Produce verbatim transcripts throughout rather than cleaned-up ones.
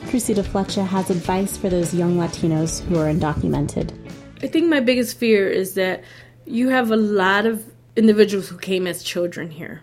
Cressida Fletcher has advice for those young Latinos who are undocumented. I think my biggest fear is that you have a lot of individuals who came as children here.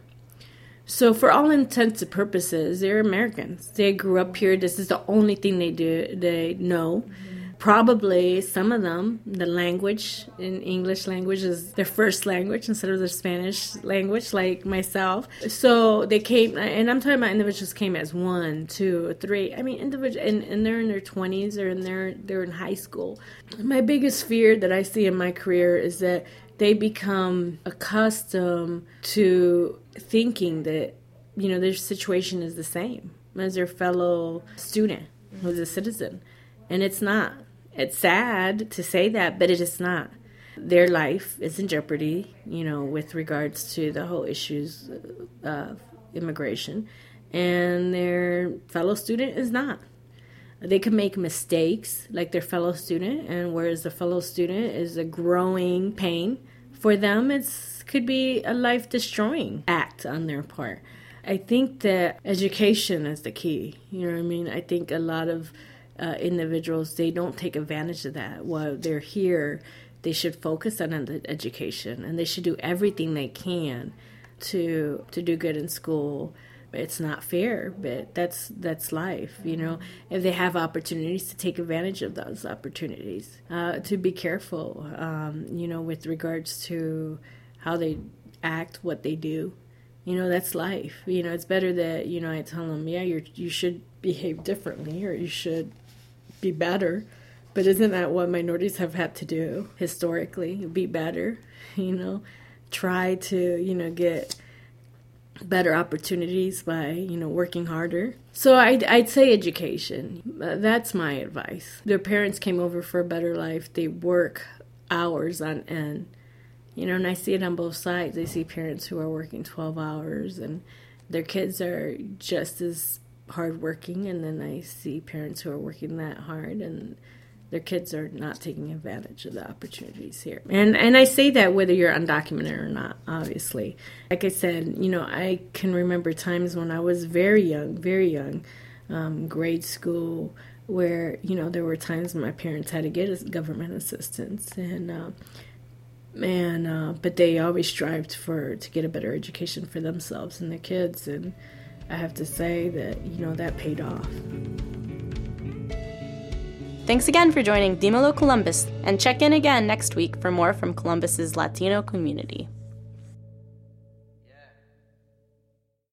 So for all intents and purposes, they're Americans. They grew up here. This is the only thing they do. They know. Probably some of them, the language in English language is their first language instead of their Spanish language, like myself. So they came, and I'm talking about individuals came as one, two, three. I mean, individual, and, and they're in their twenties or in their they're in high school. My biggest fear that I see in my career is that they become accustomed to thinking that, you know, their situation is the same as their fellow student who's a citizen. And it's not. It's sad to say that, but it is not. Their life is in jeopardy, you know, with regards to the whole issues of immigration. And their fellow student is not. They can make mistakes like their fellow student, and whereas the fellow student is a growing pain, for them it could be a life-destroying act on their part. I think that education is the key. You know what I mean? I think a lot of uh, individuals, they don't take advantage of that. While they're here, they should focus on the education, and they should do everything they can to to do good in school. It's not fair, but that's that's life, you know. If they have opportunities, to take advantage of those opportunities, uh, to be careful, um, you know, with regards to how they act, what they do. You know, that's life. You know, it's better that, you know, I tell them, yeah, you you should behave differently, or you should be better. But isn't that what minorities have had to do historically? Be better, you know, try to, you know, get better opportunities by, you know, working harder. So I'd, I'd say education. That's my advice. Their parents came over for a better life. They work hours on end. You know, and I see it on both sides. I see parents who are working twelve hours and their kids are just as hardworking, and then I see parents who are working that hard and their kids are not taking advantage of the opportunities here. And and I say that whether you're undocumented or not, obviously. Like I said, you know, I can remember times when I was very young, very young, um, grade school, where, you know, there were times when my parents had to get government assistance. And, uh, and uh, but they always strived for to get a better education for themselves and their kids. And I have to say that, you know, that paid off. Thanks again for joining Dímelo Columbus, and check in again next week for more from Columbus's Latino community.